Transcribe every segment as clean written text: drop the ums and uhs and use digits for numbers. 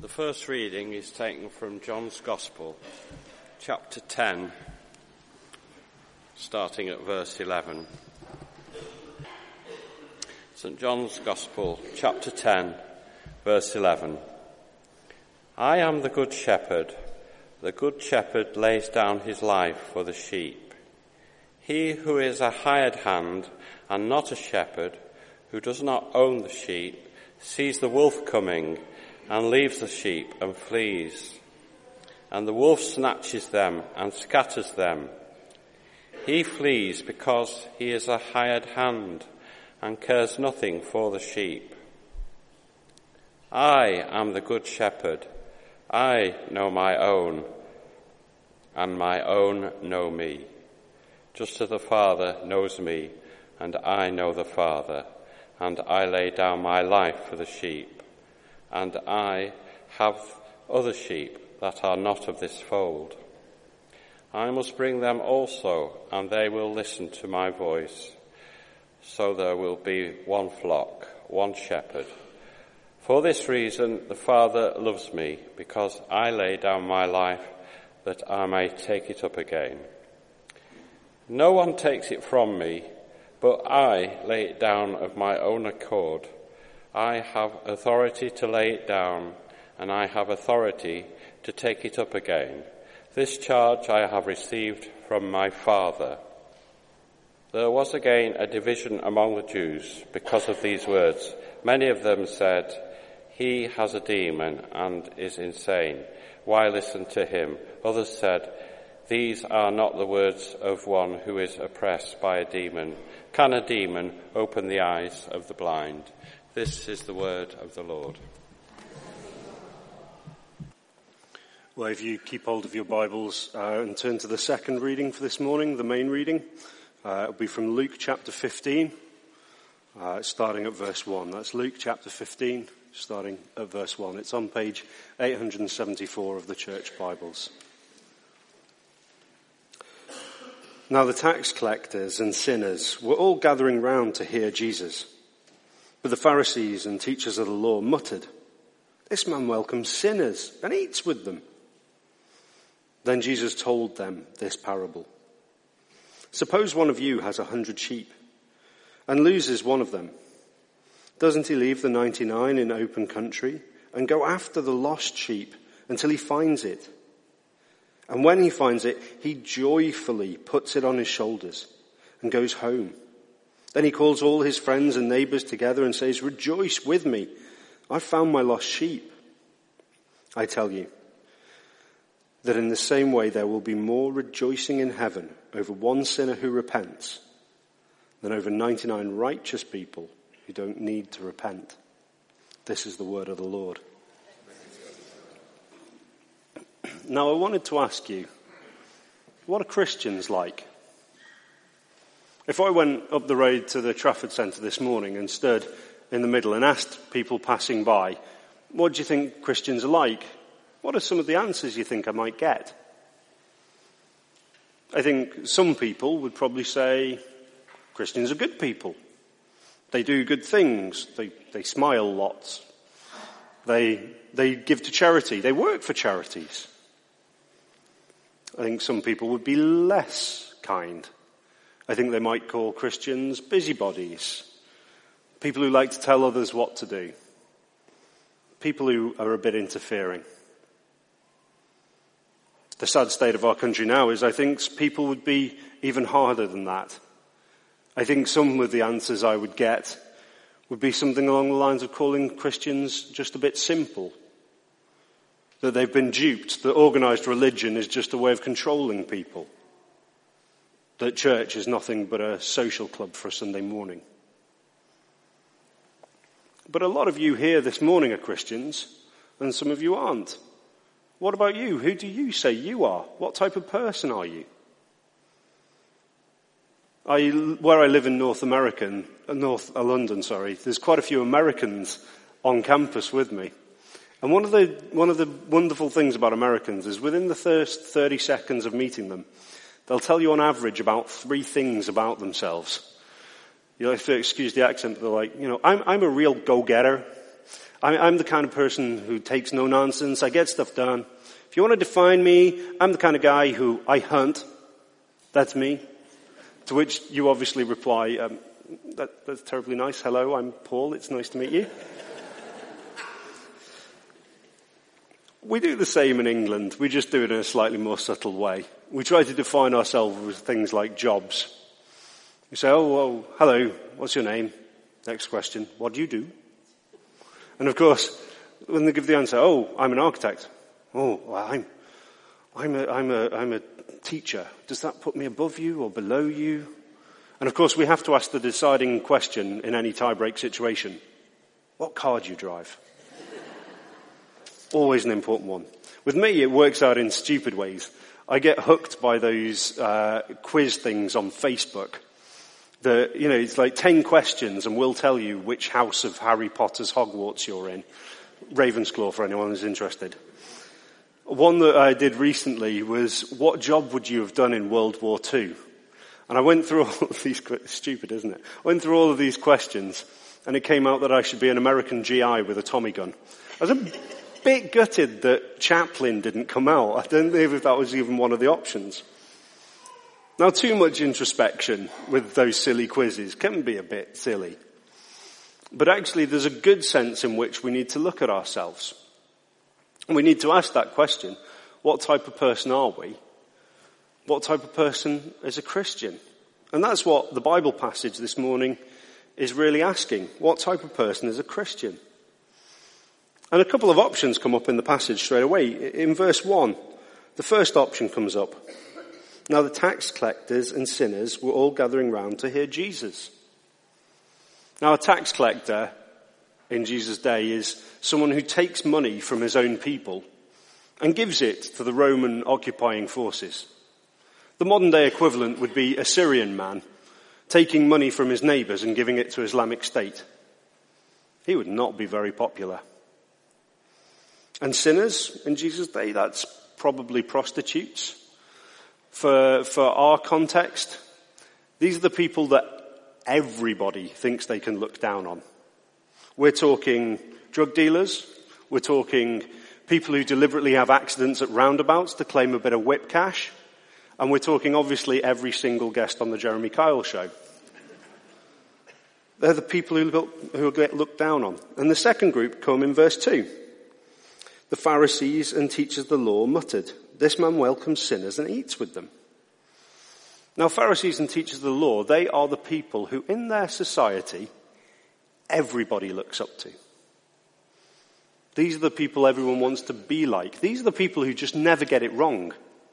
The first reading is taken from John's Gospel, chapter 10, starting at verse 11. St. John's Gospel, chapter 10, verse 11. I am the good shepherd. The good shepherd lays down his life for the sheep. He who is a hired hand and not a shepherd, who does not own the sheep, sees the wolf coming and leaves the sheep and flees. And the wolf snatches them and scatters them. He flees because he is a hired hand and cares nothing for the sheep. I am the good shepherd. I know my own, and my own know me. Just as the Father knows me, and I know the Father, and I lay down my life for the sheep. And I have other sheep that are not of this fold. I must bring them also, and they will listen to my voice. So there will be one flock, one shepherd. For this reason the Father loves me, because I lay down my life that I may take it up again. No one takes it from me, but I lay it down of my own accord. I have authority to lay it down, and I have authority to take it up again. This charge I have received from my Father. There was again a division among the Jews because of these words. Many of them said, "He has a demon and is insane. Why listen to him?" Others said, "These are not the words of one who is oppressed by a demon. Can a demon open the eyes of the blind?" This is the word of the Lord. Well, if you keep hold of your Bibles and turn to the second reading for this morning, the main reading, it'll be from Luke chapter 15, starting at verse 1. That's Luke chapter 15, starting at verse 1. It's on page 874 of the church Bibles. Now the tax collectors and sinners were all gathering round to hear Jesus. But the Pharisees and teachers of the law muttered, "This man welcomes sinners and eats with them." Then Jesus told them this parable. Suppose one of you has 100 sheep and loses one of them. Doesn't he leave the 99 in open country and go after the lost sheep until he finds it? And when he finds it, he joyfully puts it on his shoulders and goes home. Then he calls all his friends and neighbors together and says, "Rejoice with me, I found my lost sheep." I tell you that in the same way there will be more rejoicing in heaven over one sinner who repents than over 99 righteous people who don't need to repent. This is the word of the Lord. Now I wanted to ask you, what are Christians like? If I went up the road to the Trafford Centre this morning and stood in the middle and asked people passing by, what do you think Christians are like? What are some of the answers you think I might get? I think some people would probably say Christians are good people. They do good things. They smile lots. They give to charity. They work for charities. I think some people would be less kind. I think they might call Christians busybodies, people who like to tell others what to do, people who are a bit interfering. The sad state of our country now is I think people would be even harder than that. I think some of the answers I would get would be something along the lines of calling Christians just a bit simple, that they've been duped, that organised religion is just a way of controlling people, that church is nothing but a social club for a Sunday morning. But a lot of you here this morning are Christians, and some of you aren't. What about you? Who do you say you are? What type of person are you? Where I live in North London, there's quite a few Americans on campus with me. And one of the wonderful things about Americans is within the first 30 seconds of meeting them, they'll tell you on average about 3 things about themselves. You'll have to excuse the accent, but they're like, I'm a real go-getter. I'm the kind of person who takes no nonsense. I get stuff done. If you want to define me, I'm the kind of guy who I hunt. That's me. To which you obviously reply, that's terribly nice. Hello, I'm Paul. It's nice to meet you. We do the same in England. We just do it in a slightly more subtle way. We try to define ourselves with things like jobs. We say, oh, well, hello, what's your name? Next question, what do you do? And of course, when they give the answer, oh, I'm an architect. Oh, well, I'm a teacher. Does that put me above you or below you? And of course, we have to ask the deciding question in any tie-break situation. What car do you drive? Always an important one. With me, it works out in stupid ways. I get hooked by those quiz things on Facebook. It's like 10 questions and we'll tell you which house of Harry Potter's Hogwarts you're in. Ravensclaw, for anyone who's interested. One that I did recently was, what job would you have done in World War II? And I went through all of these, stupid isn't it? I went through all of these questions and it came out that I should be an American GI with a Tommy gun. I was a bit gutted that Chaplin didn't come out. I don't know if that was even one of the options. Now, too much introspection with those silly quizzes can be a bit silly. But actually, there's a good sense in which we need to look at ourselves. We need to ask that question, what type of person are we? What type of person is a Christian? And that's what the Bible passage this morning is really asking. What type of person is a Christian? And a couple of options come up in the passage straight away. In verse 1, the first option comes up. Now the tax collectors and sinners were all gathering round to hear Jesus. Now a tax collector in Jesus' day is someone who takes money from his own people and gives it to the Roman occupying forces. The modern day equivalent would be a Syrian man taking money from his neighbours and giving it to Islamic State. He would not be very popular. And sinners in Jesus' day, that's probably prostitutes. For our context, these are the people that everybody thinks they can look down on. We're talking drug dealers. We're talking people who deliberately have accidents at roundabouts to claim a bit of whip cash. And we're talking, obviously, every single guest on the Jeremy Kyle show. They're the people who get looked down on. And the second group come in verse 2. The Pharisees and teachers of the law muttered, "This man welcomes sinners and eats with them." Now, Pharisees and teachers of the law, they are the people who, in their society, everybody looks up to. These are the people everyone wants to be like. These are the people who just never get it wrong.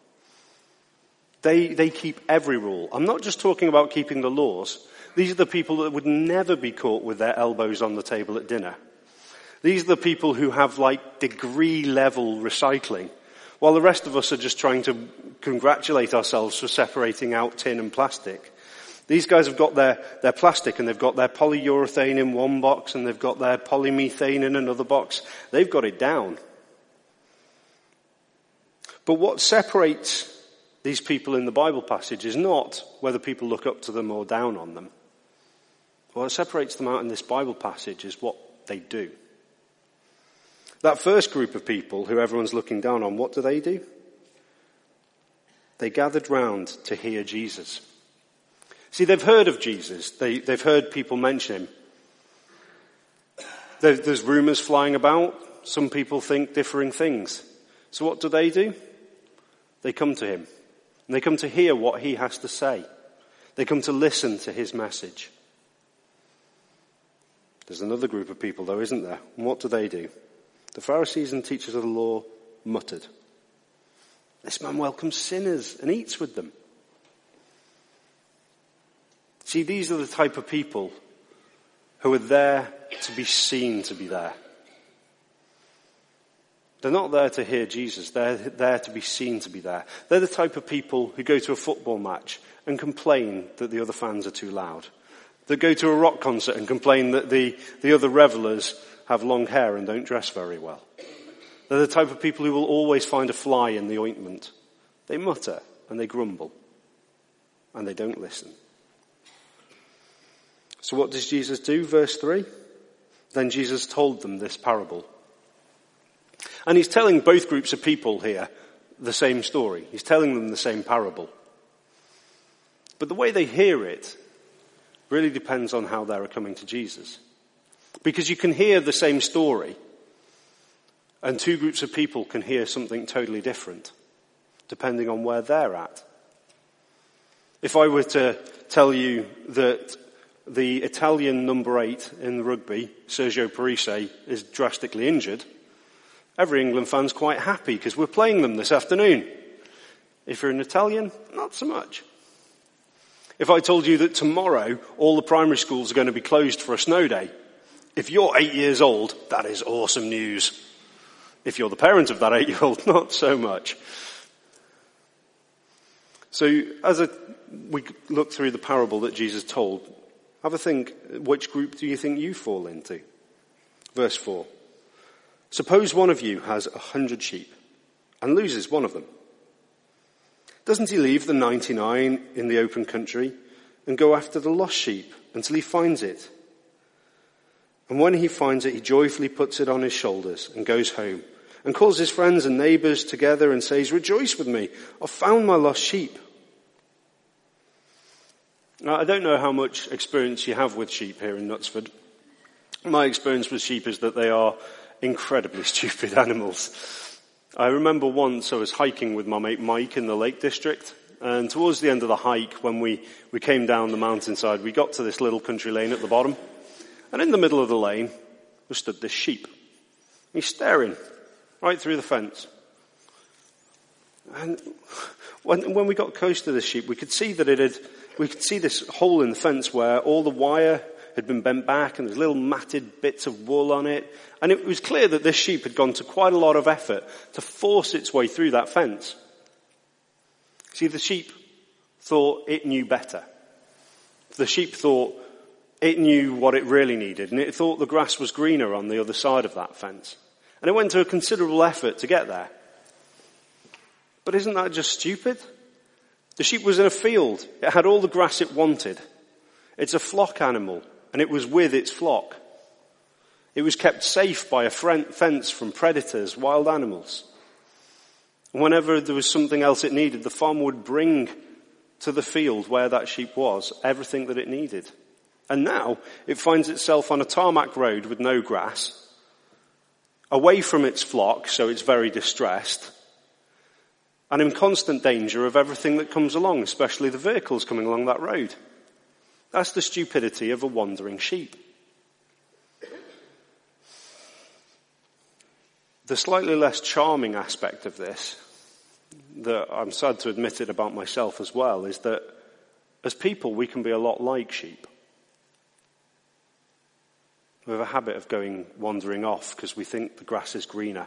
They keep every rule. I'm not just talking about keeping the laws. These are the people that would never be caught with their elbows on the table at dinner. These are the people who have degree level recycling, while the rest of us are just trying to congratulate ourselves for separating out tin and plastic. These guys have got their plastic and they've got their polyurethane in one box and they've got their polymethane in another box. They've got it down. But what separates these people in the Bible passage is not whether people look up to them or down on them. What separates them out in this Bible passage is what they do. That first group of people who everyone's looking down on, what do? They gathered round to hear Jesus. See, they've heard of Jesus. They've heard people mention him. There's rumours flying about. Some people think differing things. So what do? They come to him. And they come to hear what he has to say. They come to listen to his message. There's another group of people, though, isn't there? And what do? The Pharisees and teachers of the law muttered, "This man welcomes sinners and eats with them." See, these are the type of people who are there to be seen to be there. They're not there to hear Jesus. They're there to be seen to be there. They're the type of people who go to a football match and complain that the other fans are too loud. That go to a rock concert and complain that the other revelers have long hair and don't dress very well. They're the type of people who will always find a fly in the ointment. They mutter and they grumble and they don't listen. So what does Jesus do? Verse 3. Then Jesus told them this parable. And he's telling both groups of people here the same story. He's telling them the same parable. But the way they hear it really depends on how they're coming to Jesus. Because you can hear the same story, and two groups of people can hear something totally different, depending on where they're at. If I were to tell you that the Italian number 8 in rugby, Sergio Parisse, is drastically injured, every England fan's quite happy because we're playing them this afternoon. If you're an Italian, not so much. If I told you that tomorrow all the primary schools are going to be closed for a snow day, if you're 8 years old, that is awesome news. If you're the parent of that 8-year-old, not so much. So as we look through the parable that Jesus told, have a think, which group do you think you fall into? Verse 4. Suppose one of you has 100 sheep and loses one of them. Doesn't he leave the 99 in the open country and go after the lost sheep until he finds it? And when he finds it, he joyfully puts it on his shoulders and goes home and calls his friends and neighbours together and says, "Rejoice with me, I've found my lost sheep." Now, I don't know how much experience you have with sheep here in Knutsford. My experience with sheep is that they are incredibly stupid animals. I remember once I was hiking with my mate Mike in the Lake District, and towards the end of the hike, when we came down the mountainside, we got to this little country lane at the bottom, and in the middle of the lane was stood this sheep. He's staring right through the fence. And when we got close to the sheep, we could see this hole in the fence where all the wire had been bent back and there's little matted bits of wool on it. And it was clear that this sheep had gone to quite a lot of effort to force its way through that fence. See, the sheep thought it knew better. The sheep thought it knew what it really needed, and it thought the grass was greener on the other side of that fence. And it went to a considerable effort to get there. But isn't that just stupid? The sheep was in a field. It had all the grass it wanted. It's a flock animal, and it was with its flock. It was kept safe by a fence from predators, wild animals. Whenever there was something else it needed, the farmer would bring to the field where that sheep was everything that it needed. And now it finds itself on a tarmac road with no grass, away from its flock, so it's very distressed, and in constant danger of everything that comes along, especially the vehicles coming along that road. That's the stupidity of a wandering sheep. The slightly less charming aspect of this, that I'm sad to admit it about myself as well, is that as people we can be a lot like sheep. We have a habit of wandering off because we think the grass is greener.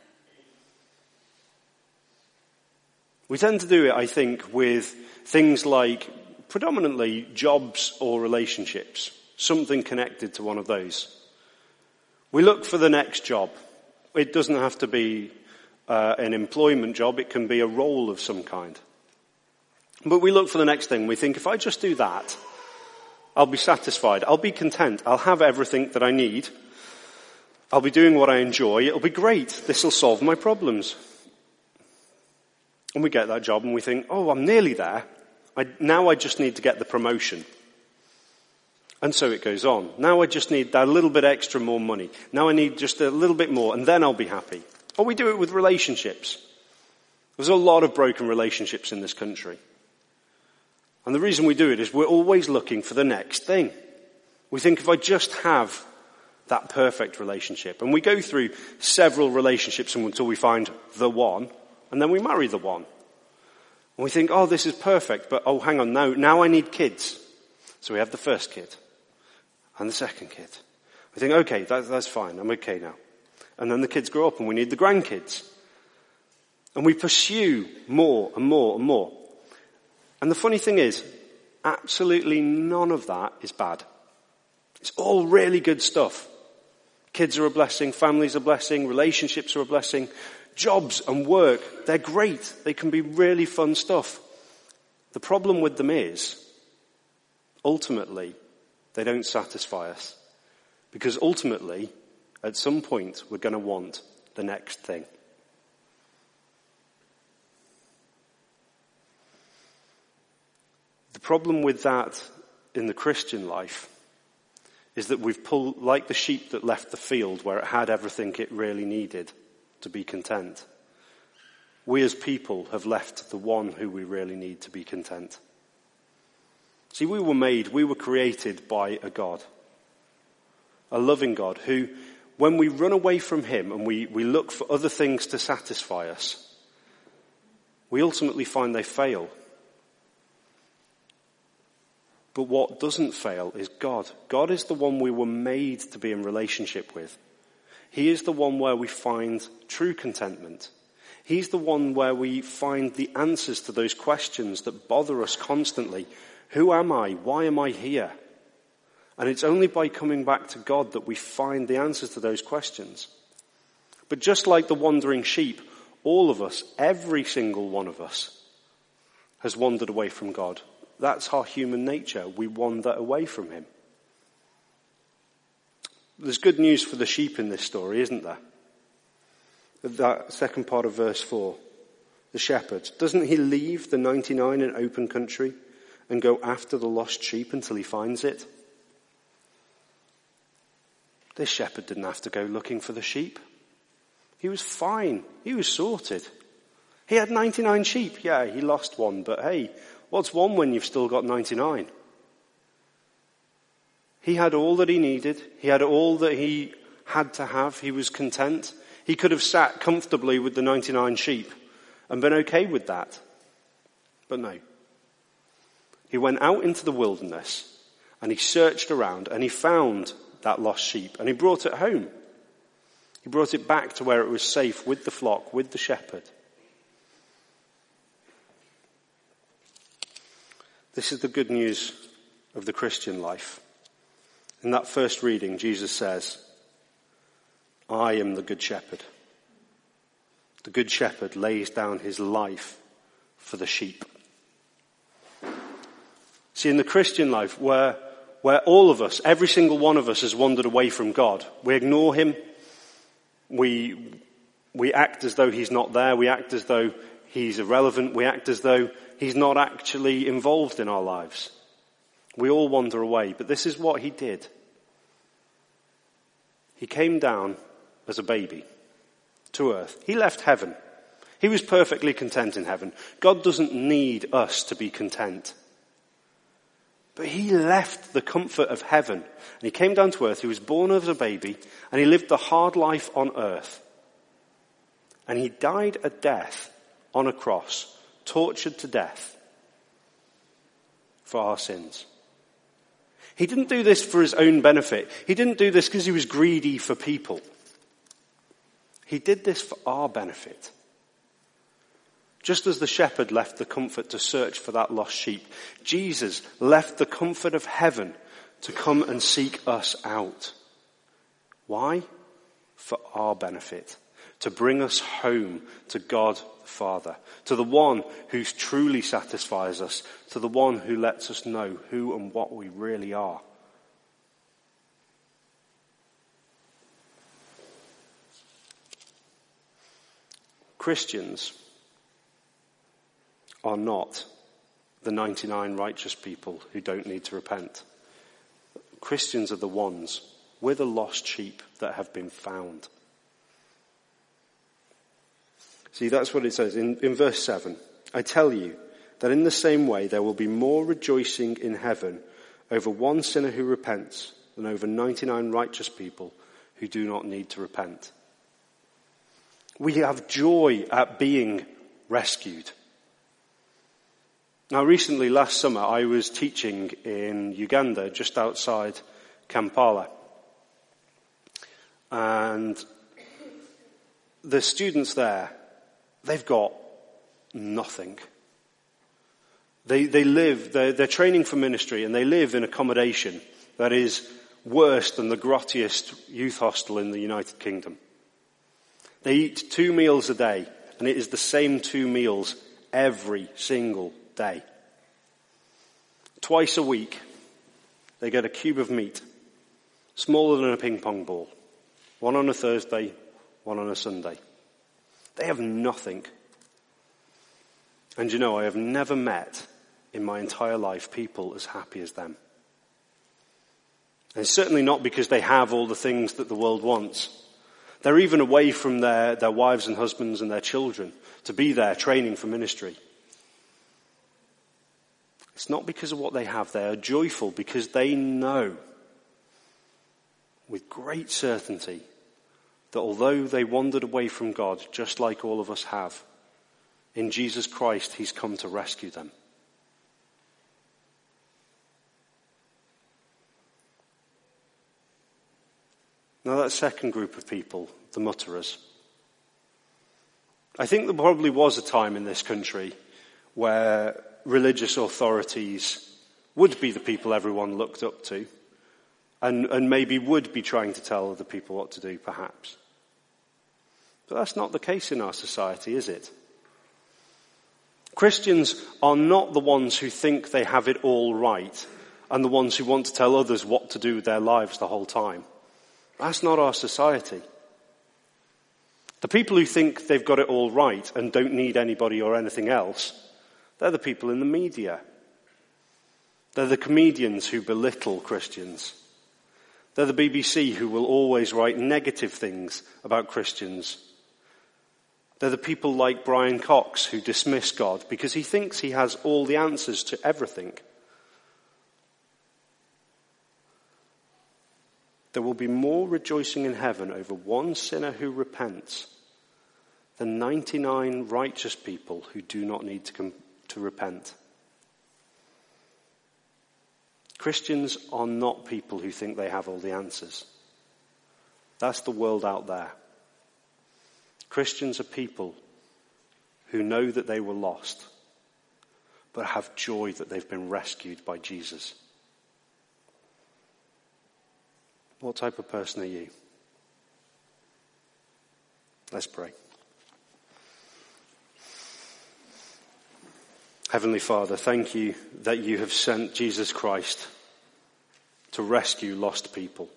We tend to do it, I think, with things like predominantly jobs or relationships, something connected to one of those. We look for the next job. It doesn't have to be an employment job. It can be a role of some kind. But we look for the next thing. We think, if I just do that, I'll be satisfied. I'll be content. I'll have everything that I need. I'll be doing what I enjoy. It'll be great. This will solve my problems. And we get that job and we think, oh, I'm nearly there. Now I just need to get the promotion. And so it goes on. Now I just need that little bit extra more money. Now I need just a little bit more and then I'll be happy. Or we do it with relationships. There's a lot of broken relationships in this country. And the reason we do it is we're always looking for the next thing. We think, if I just have that perfect relationship, and we go through several relationships until we find the one, and then we marry the one. And we think, oh, this is perfect, but oh, hang on, now I need kids. So we have the first kid and the second kid. We think, okay, that's fine, I'm okay now. And then the kids grow up and we need the grandkids. And we pursue more and more and more. And the funny thing is, absolutely none of that is bad. It's all really good stuff. Kids are a blessing, families are a blessing, relationships are a blessing, jobs and work, they're great. They can be really fun stuff. The problem with them is, ultimately, they don't satisfy us. Because ultimately, at some point, we're going to want the next thing. The problem with that in the Christian life is that we've pulled, like the sheep that left the field where it had everything it really needed to be content. We as people have left the one who we really need to be content. See, we were created by a God, a loving God who, when we run away from him and we look for other things to satisfy us, we ultimately find they fail. But what doesn't fail is God. God is the one we were made to be in relationship with. He is the one where we find true contentment. He's the one where we find the answers to those questions that bother us constantly. Who am I? Why am I here? And it's only by coming back to God that we find the answers to those questions. But just like the wandering sheep, all of us, every single one of us, has wandered away from God. That's our human nature. We wander away from him. There's good news for the sheep in this story, isn't there? That second part of verse 4. The shepherd. Doesn't he leave the 99 in open country and go after the lost sheep until he finds it? This shepherd didn't have to go looking for the sheep. He was fine. He was sorted. He had 99 sheep. Yeah, he lost one, but hey, what's one when you've still got 99? He had all that he needed. He had all that he had to have. He was content. He could have sat comfortably with the 99 sheep and been okay with that. But no. He went out into the wilderness and he searched around and he found that lost sheep and he brought it home. He brought it back to where it was safe with the flock, with the shepherd. This is the good news of the Christian life. In that first reading, Jesus says, I am the good shepherd. The good shepherd lays down his life for the sheep. See, in the Christian life, where all of us, every single one of us has wandered away from God, we ignore him. We act as though he's not there. We act as though he's irrelevant. We act as though he's not actually involved in our lives. We all wander away, but this is what he did. He came down as a baby to earth. He left heaven. He was perfectly content in heaven. God doesn't need us to be content. But he left the comfort of heaven and he came down to earth. He was born as a baby and he lived the hard life on earth. And he died a death on a cross, tortured to death for our sins. He didn't do this for his own benefit. He didn't do this because he was greedy for people. He did this for our benefit. Just as the shepherd left the comfort to search for that lost sheep, Jesus left the comfort of heaven to come and seek us out. Why? For our benefit. To bring us home to God the Father, to the one who truly satisfies us, to the one who lets us know who and what we really are. Christians are not the 99 righteous people who don't need to repent. Christians are the ones, we're the lost sheep that have been found. See, that's what it says in verse 7. I tell you that in the same way there will be more rejoicing in heaven over one sinner who repents than over 99 righteous people who do not need to repent. We have joy at being rescued. Now recently, last summer, I was teaching in Uganda, just outside Kampala. And the students there, they've got nothing. They're training for ministry and they live in accommodation that is worse than the grottiest youth hostel in the United Kingdom. They eat 2 meals a day and it is the same 2 meals every single day. Twice a week, they get a cube of meat Smaller than a ping pong ball. One on a Thursday, one on a Sunday. They have nothing. And I have never met in my entire life people as happy as them. And it's certainly not because they have all the things that the world wants. They're even away from their wives and husbands and their children to be there training for ministry. It's not because of what they have. They are joyful because they know with great certainty that although they wandered away from God, just like all of us have, in Jesus Christ, he's come to rescue them. Now that second group of people, the mutterers. I think there probably was a time in this country where religious authorities would be the people everyone looked up to and maybe would be trying to tell other people what to do, perhaps. But that's not the case in our society, is it? Christians are not the ones who think they have it all right and the ones who want to tell others what to do with their lives the whole time. That's not our society. The people who think they've got it all right and don't need anybody or anything else, they're the people in the media. They're the comedians who belittle Christians. They're the BBC who will always write negative things about Christians. They're the people like Brian Cox who dismiss God because he thinks he has all the answers to everything. There will be more rejoicing in heaven over one sinner who repents than 99 righteous people who do not need to repent. Christians are not people who think they have all the answers. That's the world out there. Christians are people who know that they were lost, but have joy that they've been rescued by Jesus. What type of person are you? Let's pray. Heavenly Father, thank you that you have sent Jesus Christ to rescue lost people.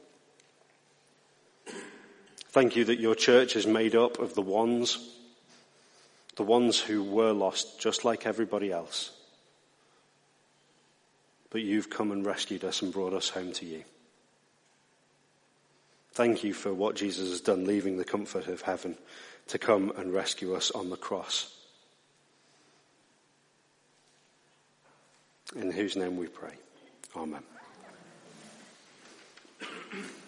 Thank you that your church is made up of the ones who were lost just like everybody else. But you've come and rescued us and brought us home to you. Thank you for what Jesus has done, leaving the comfort of heaven to come and rescue us on the cross. In whose name we pray. Amen.